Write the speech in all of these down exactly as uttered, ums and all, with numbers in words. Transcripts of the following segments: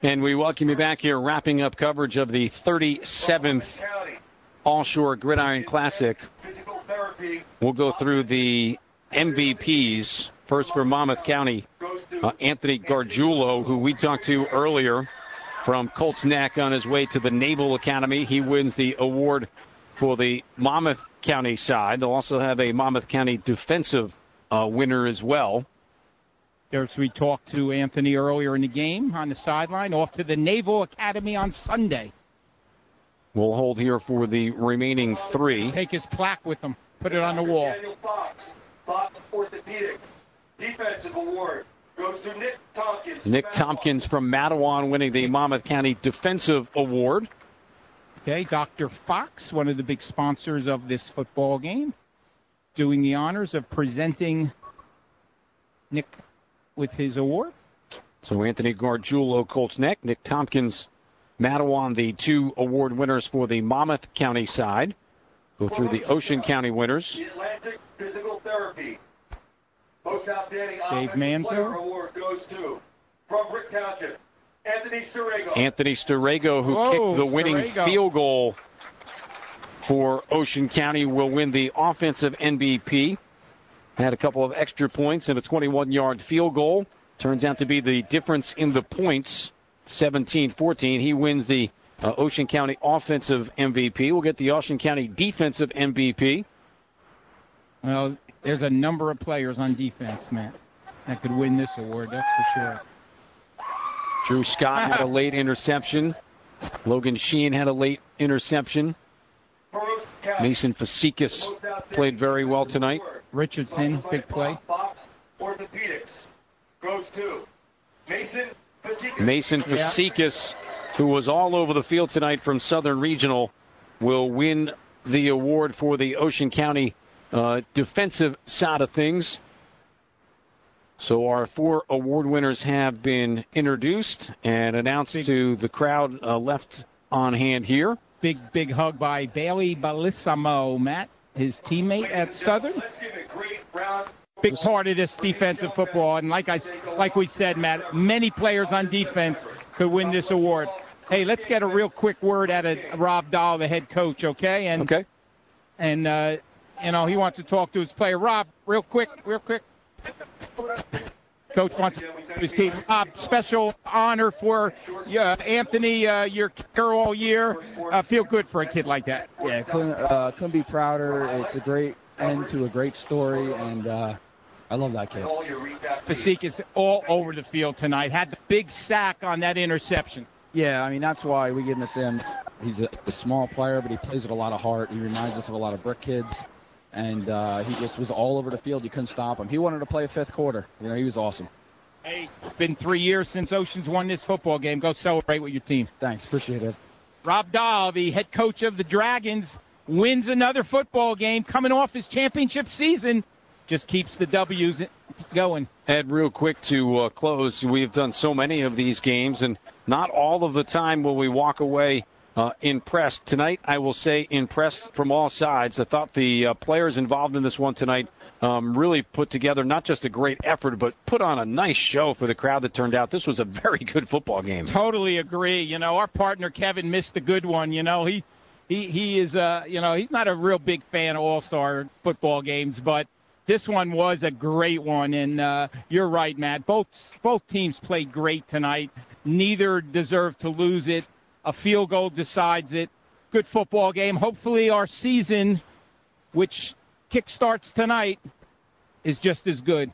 And we welcome you back here, wrapping up coverage of the thirty-seventh All-Shore Gridiron Classic. We'll go through the M V Ps. First for Monmouth County, uh, Anthony Gargiulo, who we talked to earlier from Colts Neck on his way to the Naval Academy. He wins the award for the Monmouth County side. They'll also have a Monmouth County defensive uh, winner as well. There's, we talked to Anthony earlier in the game on the sideline, off to the Naval Academy on Sunday. We'll hold here for the remaining three. Take his plaque with him. Put it on the wall. Daniel Fox, Fox Orthopedics, defensive award goes to Nick Tompkins. Nick Tompkins from Matawan winning the Monmouth County defensive award. Okay, Doctor Fox, one of the big sponsors of this football game, doing the honors of presenting Nick with his award. So Anthony Gargiulo, Colts Neck, Nick Tompkins, Matawan, the two award winners for the Monmouth County side. Go through the Ocean County winners. The Atlantic Physical Therapy. Most outstanding Dave offensive player Manzo. award goes to, from Brick Township, Anthony Sturego. Anthony Sturego, who Whoa, kicked the winning Sturego. field goal for Ocean County, will win the offensive M V P. Had a couple of extra points and a twenty-one-yard field goal. Turns out to be the difference in the points, seventeen fourteen. He wins the uh, Ocean County offensive M V P. We'll get the Ocean County defensive M V P. Well, there's a number of players on defense, man, that could win this award, that's for sure. Drew Scott had a late interception. Logan Sheen had a late interception. Mason Fasikis played very well tonight. Richardson, big play. Fox Orthopedics goes to Mason Fasikis. Mason Fasikis, who was all over the field tonight from Southern Regional, will win the award for the Ocean County uh, defensive side of things. So our four award winners have been introduced and announced big, to the crowd uh, left on hand here. Big, big hug by Bailey Bellissimo, Matt, his teammate at Southern. Let's give it a great round. Big part of this defensive football, and like I, like we said, Matt, many players on defense could win this award. Hey, let's get a real quick word out of Rob Dahl, the head coach, okay? And, okay. And, uh, you know, he wants to talk to his player. Rob, real quick, real quick. Coach wants to talk to his team. Rob, special honor for uh, Anthony, uh, your kicker all year. Uh, feel good for a kid like that. Yeah, couldn't, uh, couldn't be prouder. It's a great end to a great story, and uh, I love that kid. Fasikis all over the field tonight. Had the big sack on that interception. Yeah, I mean, that's why we give this him. He's a, a small player, but he plays with a lot of heart. He reminds us of a lot of Brick kids. And uh, he just was all over the field. You couldn't stop him. He wanted to play a fifth quarter. You know, he was awesome. Hey, it's been three years since Oceans won this football game. Go celebrate with your team. Thanks. Appreciate it. Rob Dahl, the head coach of the Dragons, wins another football game coming off his championship season. Just keeps the W's going. Ed, real quick to uh, close, we've done so many of these games, and not all of the time will we walk away Uh, impressed. Tonight, I will say impressed from all sides. I thought the uh, players involved in this one tonight um, really put together not just a great effort, but put on a nice show for the crowd that turned out. This was a very good football game. Totally agree. You know, our partner Kevin missed a good one. You know, he he he is, uh, you know, he's not a real big fan of all-star football games, but this one was a great one. And uh, you're right, Matt. Both both teams played great tonight. Neither deserved to lose it. A field goal decides it. Good football game. Hopefully our season, which kickstarts tonight, is just as good.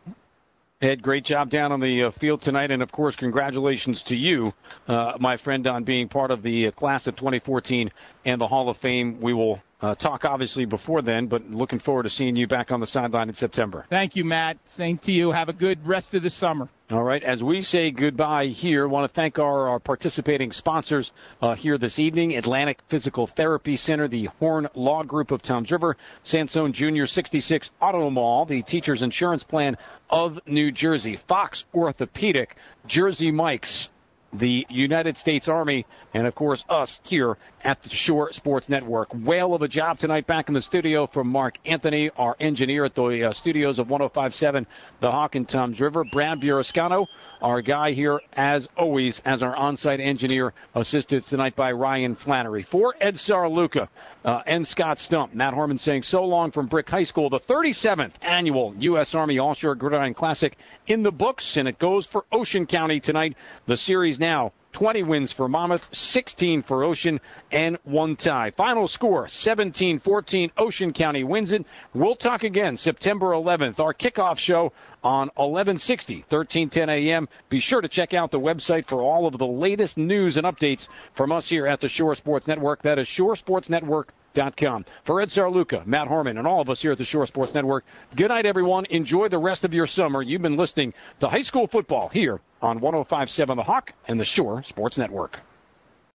Ed, great job down on the uh, field tonight. And, of course, congratulations to you, uh, my friend, on being part of the uh, class of twenty fourteen and the Hall of Fame. We will uh, talk, obviously, before then, but looking forward to seeing you back on the sideline in September. Thank you, Matt. Same to you. Have a good rest of the summer. All right, as we say goodbye here, I want to thank our, our participating sponsors uh, here this evening, Atlantic Physical Therapy Center, the Horn Law Group of Toms River, Sansone Junior sixty-six Auto Mall, the Teachers Insurance Plan of New Jersey, Fox Orthopedic, Jersey Mike's, the United States Army, and, of course, us here at the Shore Sports Network. Whale of a job tonight back in the studio from Mark Anthony, our engineer at the uh, studios of one oh five point seven The Hawk and Toms River. Brad Burrascano, our guy here, as always, as our on-site engineer, assisted tonight by Ryan Flannery. For Ed Sarluca uh, and Scott Stump, Matt Harmon saying so long from Brick High School. The thirty-seventh Annual U S Army All-Shore Gridiron Classic in the books, and it goes for Ocean County tonight. The series now twenty wins for Monmouth, sixteen for Ocean, and one tie. Final score, seventeen fourteen. Ocean County wins it. We'll talk again September eleventh, our kickoff show on eleven sixty, thirteen ten a.m. Be sure to check out the website for all of the latest news and updates from us here at the Shore Sports Network. That is shore sports network dot com. For Ed Sarluca, Matt Harmon, and all of us here at the Shore Sports Network, good night, everyone. Enjoy the rest of your summer. You've been listening to high school football here on one oh five point seven The Hawk and the Shore Sports Network.